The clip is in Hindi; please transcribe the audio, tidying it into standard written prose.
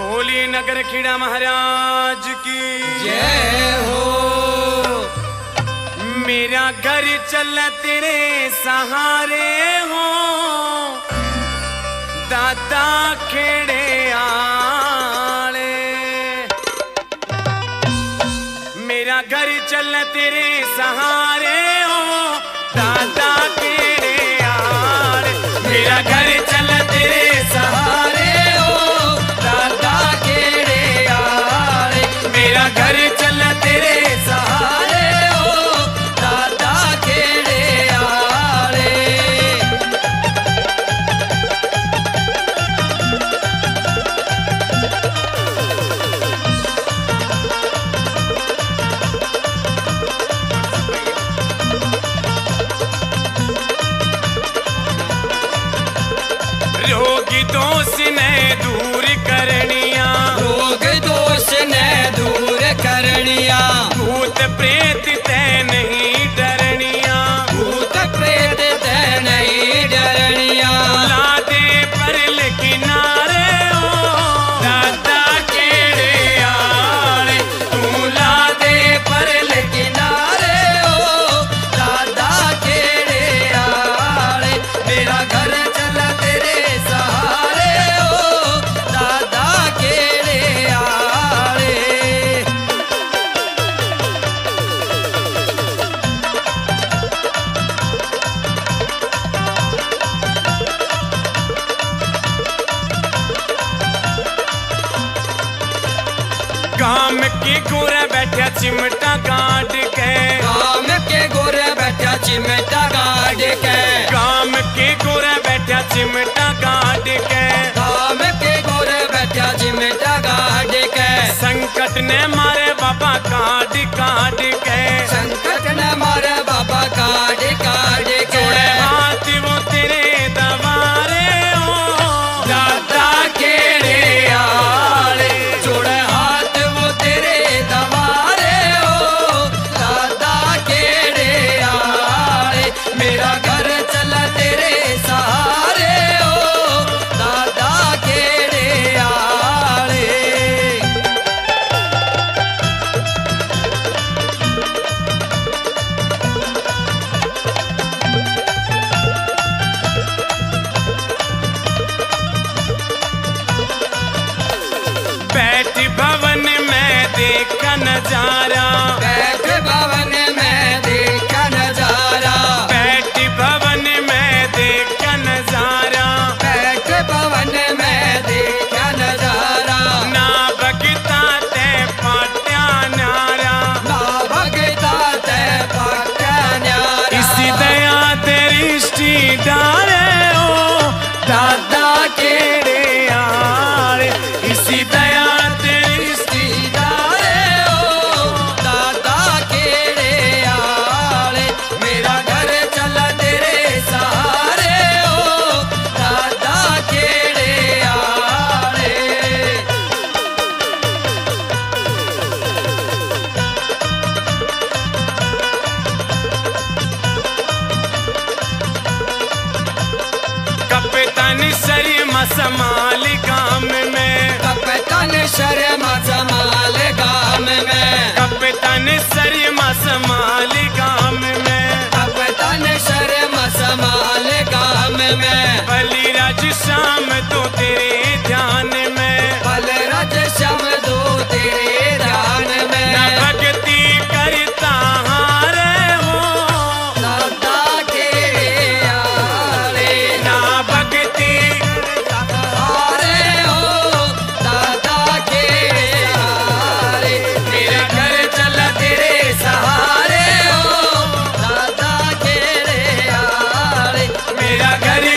बोली नगर खेड़ा महाराज की जय हो। मेरा घर चल तेरे सहारे हो दादा खेड़े आले। मेरा घर चल तेरे सहारे हो दादा खेड़े आले। मेरा घर चल तेरे सहारे हो दादा खेड़े आले। मेरा घर चल तेरे सहारे हो दादा खेड़े आले। रोग दोष ने दूर करनिया, रोग दोष ने दूर करनिया, भूत प्रेत ते नहीं डरनिया, भूत प्रेत ते नहीं डरनिया। ला दे परल किनारे हो दादा खेड़े आले। तू ला दे परल किनारे हो दादा खेड़े आले। मेरा घर चल तेरे सहारे हो दादा खेड़े आले। काम के गोरे बैठा चिमटा गाड़ के, काम के गोरे बैठा चिमटा गाड़ के, काम के गोरे बैठा चिमटा गाड़ के, काम के गोरे बैठा चिमटा गाड़ के। संकट ने मारे बाबा काट काट के, संकट न मारे बाबा काट काट के। जोड़े हाथ वो तेरे दवारे हो दादा खेड़े आले। जोड़े हाथ वो तेरे दवारे हो दादा खेड़े आले। मेरा घर चल तेरे सहारे हो दादा खेड़े आले। बैठ भवन में देखा नजारा, बैठ भवन में देखा नजारा, बैठ भवन में देखा नजारा, बैठ भवन में देखा नजारा। ना भगता ते पाट्या नारा, ना भगता ते पाट्या न्यारा। इसी दया दृष्टि डाले हो दादा खेड़े आले। इसी दया दृष्टि डाले हो दादा खेड़े आले। मेरा घर चल तेरे सहारे हो दादा खेड़े आले। कपतन शर्मा समाल गाम में, कपतन शर्मा जमाल गाम में, कपतन शर्मा समाल गाम में, कपतन शर्मा समाल गाम में। बलिराज शाम तो तेरे ध्यान में, बलराज श्याम दो तेरे ध्यान में। न भक्ति करता हारे हो दादा खेड़े आले। ना भक्ति हारे हो दादा खेड़े आले। मेरा घर चल तेरे सहारे हो दादा खेड़े आले। मेरा घर